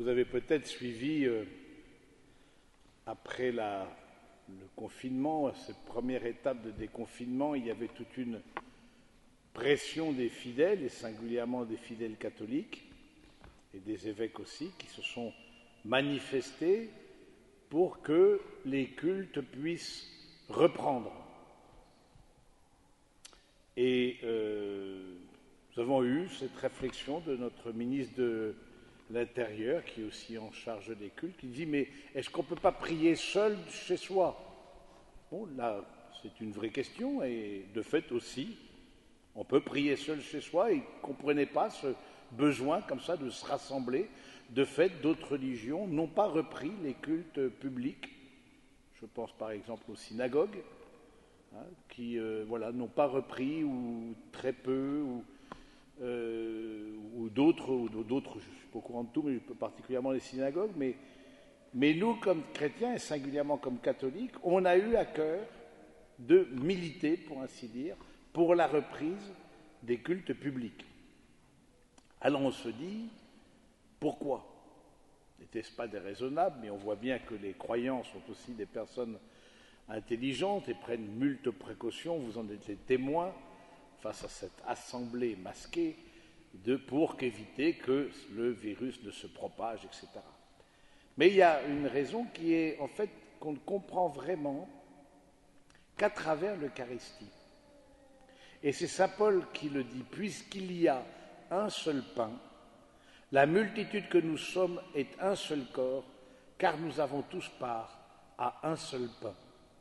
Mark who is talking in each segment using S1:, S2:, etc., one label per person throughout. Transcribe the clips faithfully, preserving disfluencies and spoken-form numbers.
S1: Vous avez peut-être suivi, euh, après la, le confinement, cette première étape de déconfinement, il y avait toute une pression des fidèles, et singulièrement des fidèles catholiques, et des évêques aussi, qui se sont manifestés pour que les cultes puissent reprendre. Et euh, nous avons eu cette réflexion de notre ministre de l'Intérieur, qui est aussi en charge des cultes, qui dit « Mais est-ce qu'on ne peut pas prier seul chez soi ?» Bon, là, c'est une vraie question, et de fait aussi, on peut prier seul chez soi, et ils ne comprenaient pas ce besoin comme ça de se rassembler. De fait, d'autres religions n'ont pas repris les cultes publics. Je pense par exemple aux synagogues, hein, qui euh, voilà, n'ont pas repris, ou très peu, ou, euh, ou d'autres, ou d'autres, je ne suis pas au courant de tout, mais particulièrement les synagogues. Mais, mais nous, comme chrétiens, et singulièrement comme catholiques, on a eu à cœur de militer, pour ainsi dire, pour la reprise des cultes publics. Alors on se dit, pourquoi ? N'était-ce pas déraisonnable? Mais on voit bien que les croyants sont aussi des personnes intelligentes et prennent multiples précautions. Vous en êtes les témoins face à cette assemblée masquée de, pour éviter que le virus ne se propage, et cetera. Mais il y a une raison qui est en fait qu'on ne comprend vraiment qu'à travers l'Eucharistie. Et c'est saint Paul qui le dit, puisqu'il y a un seul pain, la multitude que nous sommes est un seul corps, car nous avons tous part à un seul pain.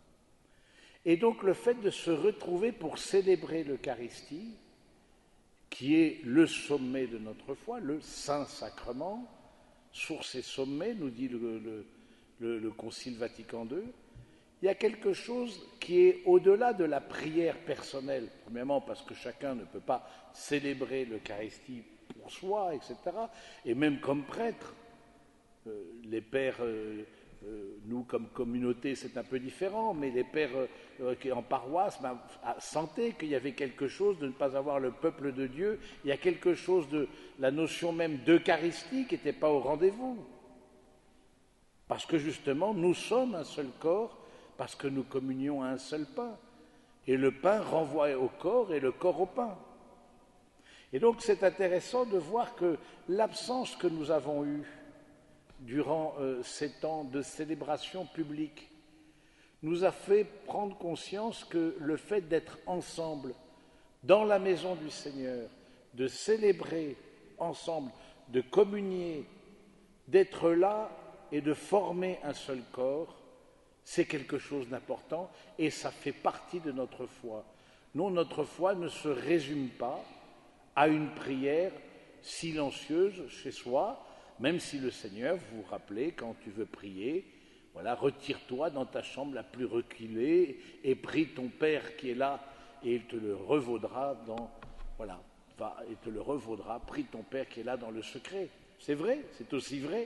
S1: Et donc le fait de se retrouver pour célébrer l'Eucharistie, qui est le sommet de notre foi, le Saint-Sacrement, source et sommet, nous dit le, le, le, le Concile Vatican deux, il y a quelque chose qui est au-delà de la prière personnelle, premièrement parce que chacun ne peut pas célébrer l'Eucharistie pour soi, et cetera. Et même comme prêtre, euh, les pères, euh, euh, nous comme communauté c'est un peu différent, mais les pères euh, qui en paroisse ben, sentaient qu'il y avait quelque chose de ne pas avoir le peuple de Dieu, il y a quelque chose de la notion même d'Eucharistie qui n'était pas au rendez-vous. Parce que justement, nous sommes un seul corps, parce que nous communions à un seul pain. Et le pain renvoie au corps et le corps au pain. Et donc c'est intéressant de voir que l'absence que nous avons eue durant euh, ces temps de célébration publique nous a fait prendre conscience que le fait d'être ensemble dans la maison du Seigneur, de célébrer ensemble, de communier, d'être là et de former un seul corps, c'est quelque chose d'important et ça fait partie de notre foi. Non, notre foi ne se résume pas à une prière silencieuse chez soi, même si le Seigneur, vous vous rappelez, quand tu veux prier, voilà, retire-toi dans ta chambre la plus reculée et prie ton Père qui est là et il te le revaudra dans, voilà, va, il te le revaudra, prie ton Père qui est là dans le secret. C'est vrai, c'est aussi vrai.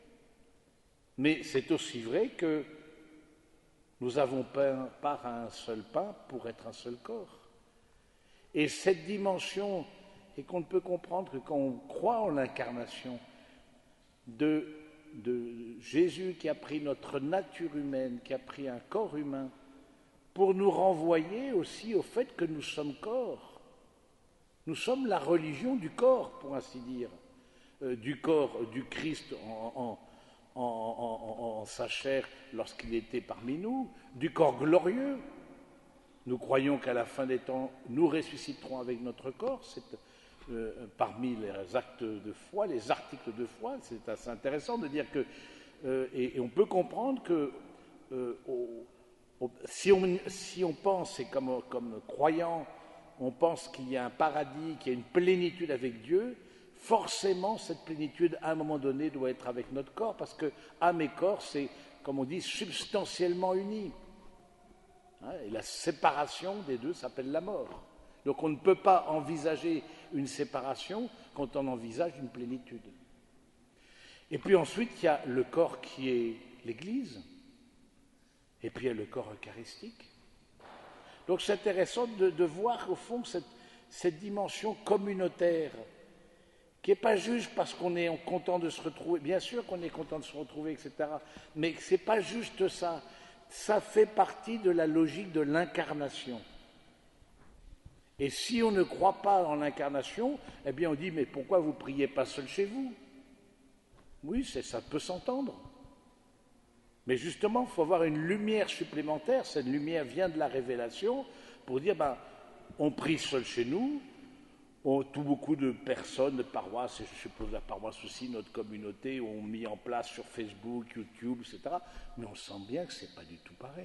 S1: Mais c'est aussi vrai que nous avons part à un seul pain pour être un seul corps. Et cette dimension, et qu'on ne peut comprendre que quand on croit en l'incarnation de, de Jésus qui a pris notre nature humaine, qui a pris un corps humain, pour nous renvoyer aussi au fait que nous sommes corps. Nous sommes la religion du corps, pour ainsi dire, euh, du corps du Christ en, en En, en, en, en sa chair lorsqu'il était parmi nous, du corps glorieux. Nous croyons qu'à la fin des temps, nous ressusciterons avec notre corps. C'est euh, parmi les actes de foi, les articles de foi, c'est assez intéressant de dire que, euh, et, et on peut comprendre que euh, au, au, si, on, si on pense, et comme, comme croyant, on pense qu'il y a un paradis, qu'il y a une plénitude avec Dieu, forcément, cette plénitude, à un moment donné, doit être avec notre corps, parce que âme et corps, c'est, comme on dit, substantiellement unis. Hein, et la séparation des deux s'appelle la mort. Donc on ne peut pas envisager une séparation quand on envisage une plénitude. Et puis ensuite, il y a le corps qui est l'Église, et puis il y a le corps eucharistique. Donc c'est intéressant de, de voir, au fond, cette, cette dimension communautaire qui n'est pas juste parce qu'on est content de se retrouver, bien sûr qu'on est content de se retrouver, et cetera, mais ce n'est pas juste ça, ça fait partie de la logique de l'incarnation. Et si on ne croit pas en l'incarnation, eh bien on dit, mais pourquoi vous ne priez pas seul chez vous? Oui, ça peut s'entendre. Mais justement, il faut avoir une lumière supplémentaire, cette lumière vient de la révélation, pour dire, ben, on prie seul chez nous, on, tout beaucoup de personnes, de paroisses, et je suppose la paroisse aussi, notre communauté, ont mis en place sur Facebook, YouTube, et cetera. Mais on sent bien que ce n'est pas du tout pareil.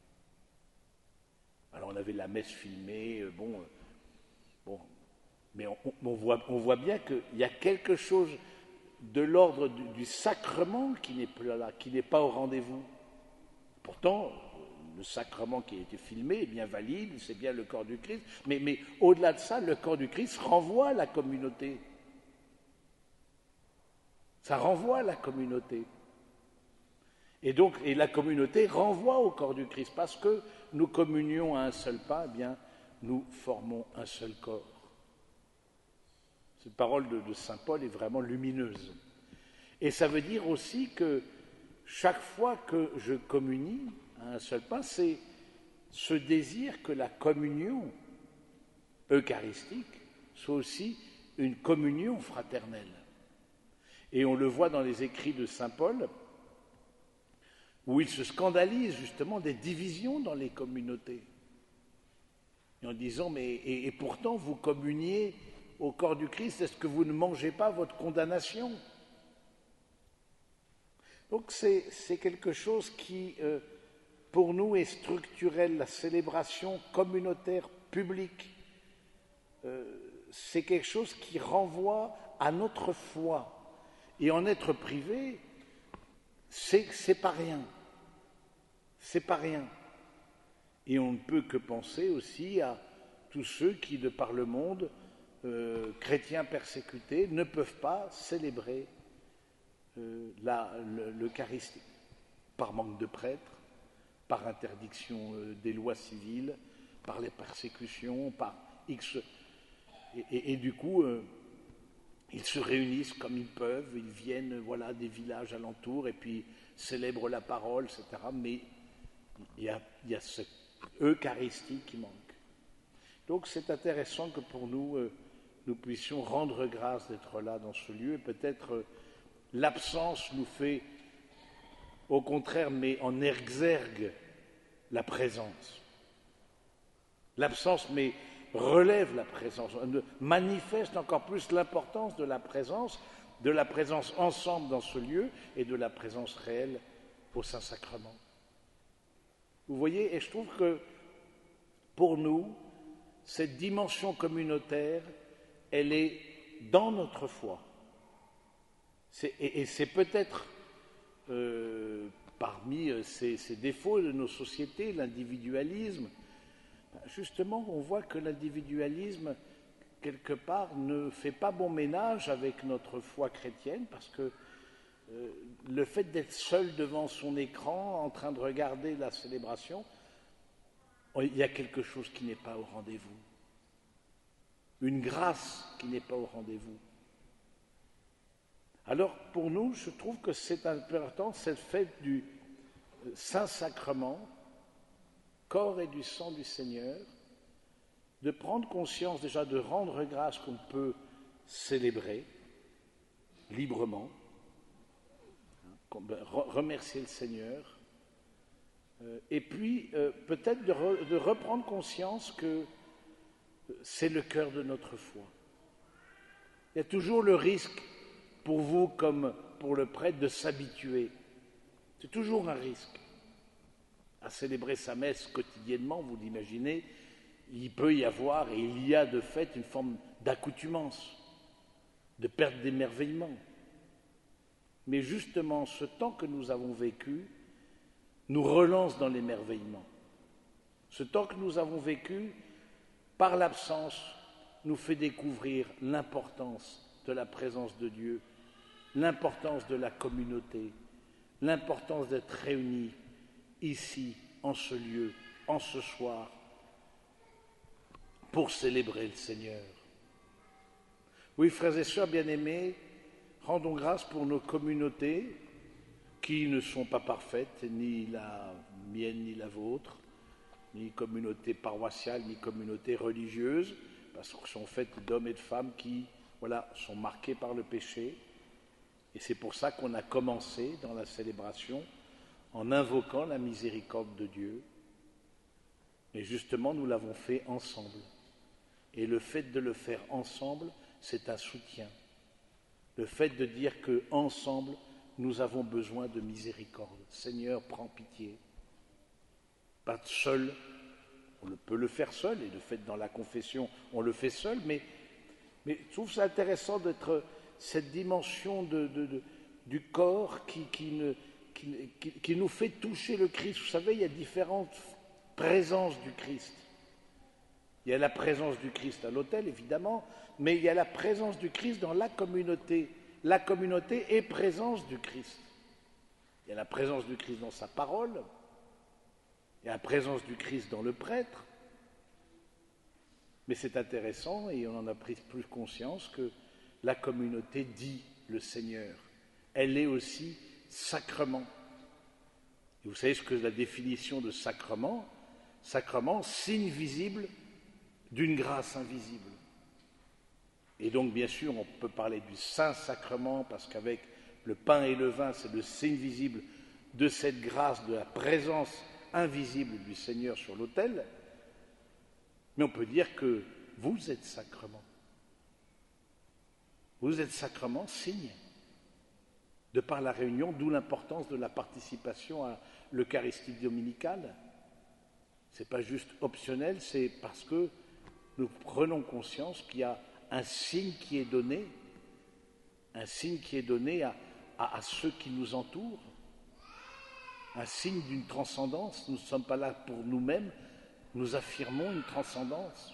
S1: Alors on avait la messe filmée, bon, euh, bon, mais on, on, voit, on voit bien qu'il y a quelque chose de l'ordre du, du sacrement qui n'est plus là, qui n'est pas au rendez-vous. Pourtant, le sacrement qui a été filmé est bien valide, c'est bien le corps du Christ, mais, mais au-delà de ça, le corps du Christ renvoie à la communauté. Ça renvoie à la communauté. Et donc, et la communauté renvoie au corps du Christ, parce que nous communions à un seul pas, eh bien, nous formons un seul corps. Cette parole de, de saint Paul est vraiment lumineuse. Et ça veut dire aussi que chaque fois que je communie à un seul pas, c'est ce désir que la communion eucharistique soit aussi une communion fraternelle. Et on le voit dans les écrits de saint Paul, où il se scandalise justement des divisions dans les communautés. Et en disant, mais et, et pourtant vous communiez au corps du Christ, est-ce que vous ne mangez pas votre condamnation? Donc c'est, c'est quelque chose qui, euh, pour nous, est structurel. La célébration communautaire publique, euh, c'est quelque chose qui renvoie à notre foi. Et en être privé, c'est, c'est pas rien. C'est pas rien. Et on ne peut que penser aussi à tous ceux qui, de par le monde, euh, chrétiens persécutés, ne peuvent pas célébrer euh, la, le, l'Eucharistie, par manque de prêtres, par interdiction euh, des lois civiles, par les persécutions, par X. Et, et, et du coup, euh, ils se réunissent comme ils peuvent, ils viennent voilà, des villages alentours et puis célèbrent la parole, et cetera. Mais il y a, il y a cette Eucharistie qui manque. Donc c'est intéressant que pour nous, euh, nous puissions rendre grâce d'être là dans ce lieu. Et peut-être euh, l'absence nous fait, au contraire, mais en exergue la présence. L'absence, mais relève la présence, manifeste encore plus l'importance de la présence, de la présence ensemble dans ce lieu et de la présence réelle au Saint-Sacrement. Vous voyez, et je trouve que pour nous, cette dimension communautaire, elle est dans notre foi. C'est, et, et c'est peut-être euh, parmi ces, ces défauts de nos sociétés, l'individualisme. Justement, on voit que l'individualisme, quelque part, ne fait pas bon ménage avec notre foi chrétienne, parce que euh, le fait d'être seul devant son écran, en train de regarder la célébration, il y a quelque chose qui n'est pas au rendez-vous. Une grâce qui n'est pas au rendez-vous. Alors, pour nous, je trouve que c'est important, cette fête du Saint-Sacrement, corps et du sang du Seigneur, de prendre conscience déjà de rendre grâce qu'on peut célébrer librement, remercier le Seigneur, et puis euh, peut-être de, re, de reprendre conscience que c'est le cœur de notre foi. Il y a toujours le risque, pour vous comme pour le prêtre, de s'habituer. C'est toujours un risque. À célébrer sa messe quotidiennement, vous l'imaginez, il peut y avoir, et il y a de fait, une forme d'accoutumance, de perte d'émerveillement. Mais justement, ce temps que nous avons vécu nous relance dans l'émerveillement. Ce temps que nous avons vécu, par l'absence, nous fait découvrir l'importance de la présence de Dieu, l'importance de la communauté, l'importance d'être réunis ici, en ce lieu, en ce soir, pour célébrer le Seigneur. Oui, frères et sœurs bien-aimés, rendons grâce pour nos communautés qui ne sont pas parfaites, ni la mienne ni la vôtre, ni communauté paroissiale, ni communauté religieuse, parce qu'elles sont faites d'hommes et de femmes qui, voilà, sont marqués par le péché. Et c'est pour ça qu'on a commencé dans la célébration en invoquant la miséricorde de Dieu. Mais justement, nous l'avons fait ensemble. Et le fait de le faire ensemble, c'est un soutien. Le fait de dire qu'ensemble, nous avons besoin de miséricorde. Seigneur, prends pitié. Pas seul, on peut le faire seul, et le fait dans la confession, on le fait seul, mais, mais je trouve ça intéressant d'être cette dimension de, de, de, du corps qui, qui, ne, qui, qui, qui nous fait toucher le Christ. Vous savez, il y a différentes présences du Christ. Il y a la présence du Christ à l'autel, évidemment, mais il y a la présence du Christ dans la communauté. La communauté est présence du Christ. Il y a la présence du Christ dans sa parole, il y a la présence du Christ dans le prêtre. Mais c'est intéressant, et on en a pris plus conscience, que la communauté dit le Seigneur. Elle est aussi sacrement. Et vous savez ce que la définition de sacrement? Sacrement, signe visible d'une grâce invisible. Et donc, bien sûr, on peut parler du Saint-Sacrement, parce qu'avec le pain et le vin, c'est le signe visible de cette grâce, de la présence invisible du Seigneur sur l'autel. Mais on peut dire que vous êtes sacrement. Vous êtes sacrement signe, de par la réunion, d'où l'importance de la participation à l'Eucharistie dominicale. Ce n'est pas juste optionnel, c'est parce que nous prenons conscience qu'il y a un signe qui est donné, un signe qui est donné à, à, à ceux qui nous entourent, un signe d'une transcendance. Nous ne sommes pas là pour nous-mêmes, nous affirmons une transcendance.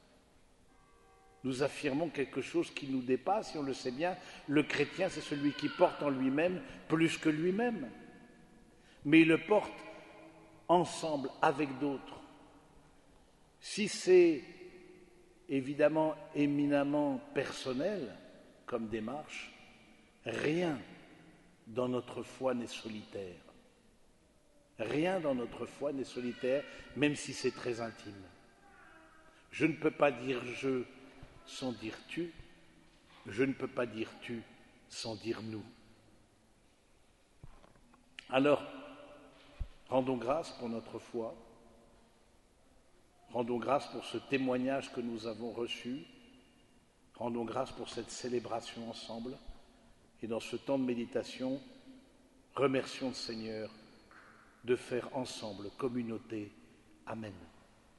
S1: Nous affirmons quelque chose qui nous dépasse, et on le sait bien, le chrétien, c'est celui qui porte en lui-même plus que lui-même. Mais il le porte ensemble, avec d'autres. Si c'est évidemment éminemment personnel comme démarche, rien dans notre foi n'est solitaire. Rien dans notre foi n'est solitaire, même si c'est très intime. Je ne peux pas dire je sans dire tu, je ne peux pas dire tu sans dire nous. Alors, rendons grâce pour notre foi, rendons grâce pour ce témoignage que nous avons reçu, rendons grâce pour cette célébration ensemble, et dans ce temps de méditation, remercions le Seigneur de faire ensemble communauté. Amen.